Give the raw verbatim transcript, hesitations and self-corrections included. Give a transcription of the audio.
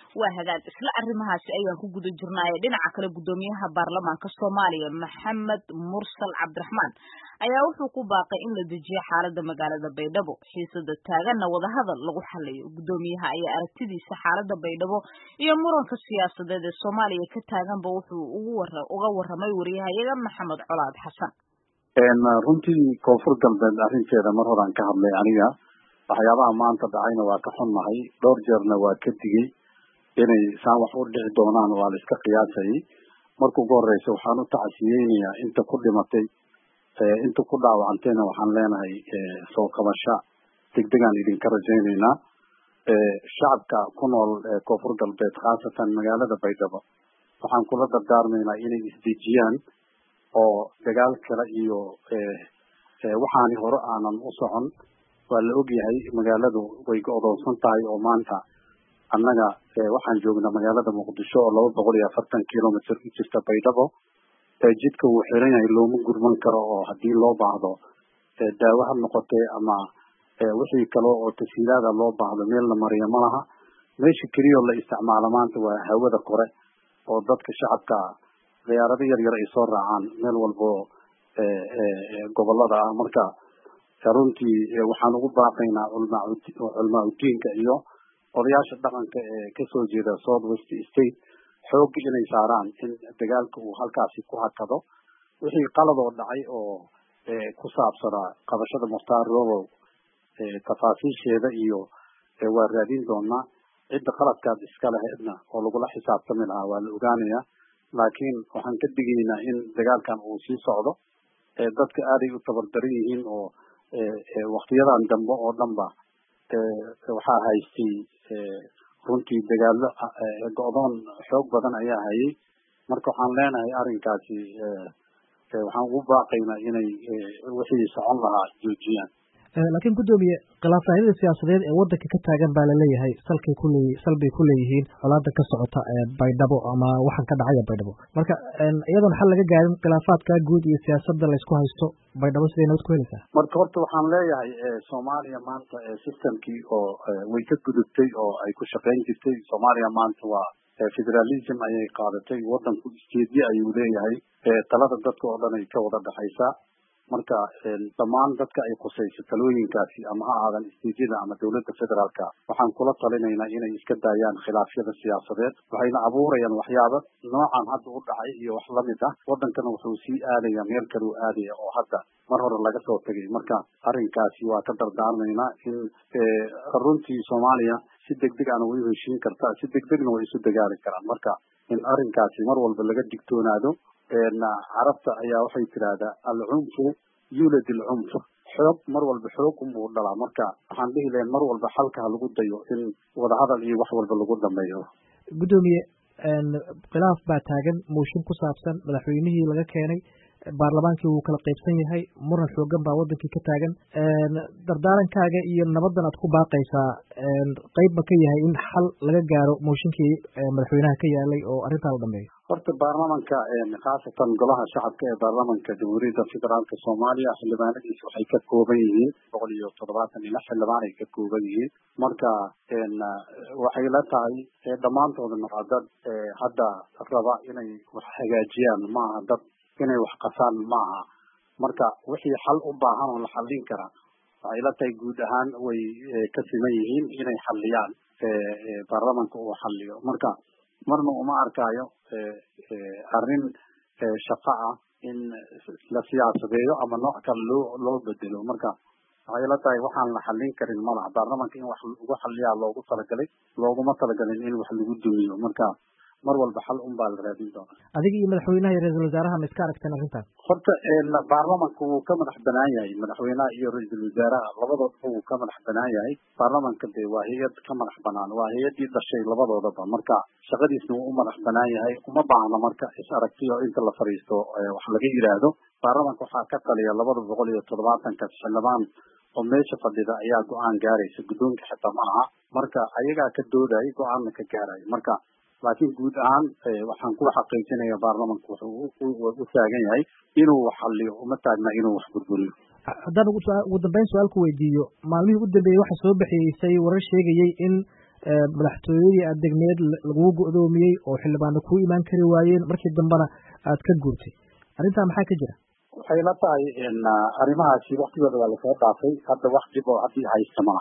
waa hagaag isla arrimahaasi ayaan ku guda jirnaaye dhinaca kale gudoomiyaha baarlamaanka Soomaaliya Maxamed Mursal Cabdiraxmaan ayaa wuxuu ku baaqay in la dejiyo xaaladda magaalada Baydhabo xiisada taaganna wada hadal lagu xalliyo gudoomiyaha ayaa aragtidiisa xaaladda Baydhabo iyo muranka siyaasadeed ee Soomaaliya ka taaganba wuxuu ugu waray uga waramay wariyahayaga Maxamed Colaad Xasan een runtii koonfur galbeed arrinteeda mar horaan ka hadlay aniga waxyaabaha maanta dhacayna waa ka xunnahay dhowr jeerna waa ka digay inay saan wax u dhici doonaan waa la iska qiyaasay markuu ugu horeysa waxaan u tacasiyeynayaa inta ku dhimatay inta ku dhaawacantayna waxaan leenahay soo kabasho degdegaan idinka rajaynaynaa shacabka ku nool koonfur galbeed khaasatan magaalada Baydhabo waxaan kula dardaarmaynaa inay isdejiyaan oo dagaal kale iyo waxaani hore aanan u socon waa la ogyahay magaaladu way go'doonsan tahay oo maanta annaga waxaan joognaa magaalada Muqdisho oo laba boqol iyo afartan kiiloomitir u jirta Baydhabo jidka uu xiran yahay looma gurman karo oo haddii loo baahdo daawo ha noqotee ama wixii kale oo tasiilaada loo baahdo meel la mariyo ma laha meesha keliya la isticmaalo maanta waa hawada kore oo dadka shacabka diyaarado yar yar ay soo raacaan meel walbo gobolada ah marka runtii waxaan ugu baaqaynaa culmaa udiinka iyo odayaasha dhaqanka ee kasoo jeeda South West State xoog inay saaraan in dagaalka uu halkaasi ku hakado wixii qalad oo dhacay oo ku saabsanaa qabashada Mukhtaar Robow tafaasiisheeda iyo waa raadin doonaa cidda qaladkaad iska lahaydna oo lagula xisaabtami lahaa waa la ogaanayaa laakiin waxaan ka digaynaa in dagaalkan uu sii socdo dadka aaday u tabardaran yihiin oo waqtiyadan dambe oo dhanba waxaa haystay runtii dagaalo go'doon xoog badan ayaa hayay marka waxaan leenahay arrinkaasi waxaan ugu baaqaynaa inay wixii socon lahaa joojiyaan laakiin gudoomiye khilaafyada siyaasadeed ee wadanka ka taagan baa la leeyahay salkay ku leeyihiin salbay ku leeyihiin colaadda ka socota ee Baydhabo ama waxan ka dhacaya Baydhabo marka iyadoon xal laga gaarin khilaafaadka guud iyo siyaasadda la isku haysto Baydhabo sidee nabad ku helaysaa marka horta waxaan leeyahay Soomaaliya maanta systemkii oo way ka gudubtay oo ay ku shaqeyn jirtay Soomaaliya maanta waa federalism ayay qaadatay wadanku isteedyo ayuu leeyahay talada dadka oo dhan ay ka wada dhaxaysaa marka dhammaan dadka ay qusayso talooyinkaasi ama ha aadan isteedyada ama dowladda federaalka waxaan kula talinaynaa inay iska daayaan khilaafyada siyaasadeed waxayna abuurayaan waxyaabo noocan hadda u dhacay iyo wax lamid ah wadankana wuxuu sii aadaya meel kale u aadaya oo hadda mar hore laga soo tegay marka arrinkaasi waa ka dardaarmaynaa in runtii Soomaaliya si degdeg ah way u heshiin kartaa si degdegna way isu dagaali karaan marka in arrinkaasi mar walba laga digtoonaado carabta ayaa waxay tiraahdaa al-cunfu yulad al-cunf xoog mar walba xoog unbuu dhalaa marka waxaan dhihi lahayn mar walba xalka ha lagu dayo in wada hadal iyo wax walba lagu dhameeyo gudoomiye khilaaf baa taagan mooshin ku saabsan madaxweynihii laga keenay baarlamaankii wuu kala qaybsan yahay muran xoogan baa wadankii ka taagan dardaarankaaga iyo nabadan aad ku baaqaysaa qayb ma ka yahay in xal laga gaaro mooshinkii madaxweynaha ka yaalay oo arrintaa la dhameeyo horta baarlamanka khaasatan golaha shacabka ee baarlamanka jamhuuriyadda federaalka Soomaaliya xildhibaanadiisa waxay ka kooban yihiin boqol iyo toddobaatan iyo lix xildhibaan ay ka kooban yihiin marka waxay la tahay dhammaantooda dad hadda raba inay wax hagaajiyaan maaha dad inay wax qasaan maaha marka wixii xal u baahan oo la xallin karaa waxay la tahay guud ahaan way ka siman yihiin inay xalliyaan baarlamanka uu xalliyo marka marna uma arkaayo arrin shaqo ah in la siyaasadeeyo ama nooc kale loo loo bedelo marka waxay la tahay waxaan la xallin karin malaha baarlamanka in wax lagu xalliyaa loogu talagalay looguma talagalin in wax lagu dumiyo marka mar walba xal un baa la raadin doonaa adiga iyo madaxweynaha iyo ra-iisul wasaaraha ma iska aragteen arrintan horta baarlamanka wuu ka madax banaan yahay madaxweynaha iyo ra-iisul wasaaraha labadoodaba wuu ka madax banaan yahay baarlamanka dee waa hay-ad ka madax banaan waa hay-adii dhashay labadoodaba marka shaqadiisna wuu u madax banaan yahay uma baahna marka is aragtiyo inta la fadhiisto wax laga yidhaahdo baarlamanka waxaa ka taliya labada boqol iyo toddobaatanka xildhibaan oo meesha fadhida ayaa go-aan gaaraysa guddoonka xitaa ma aha marka ayagaa ka doodayay go-aanna ka gaaraya marka laakiin guud ahaan waxaan ku xaqiijinaya baarlamanku wuxuu u taagan yahay inuu wax xalliyo uma taagna inuu wax burburiyo haddaan ugu dambeyn su-aal ku weydiiyo maalmihii u dambeeyey waxaa soo baxeysay warar sheegayay in madaxtooyadii aad degneed lagugu go'doomiyey oo xildhibaano kuu imaan kari waayeen markii dambena aad ka guurtay arrintaa maxaa ka jira? waxay la tahay in arrimahaasi waktigooda waa lasoo dhaafay hadda wax dib oo haddii haysta malaha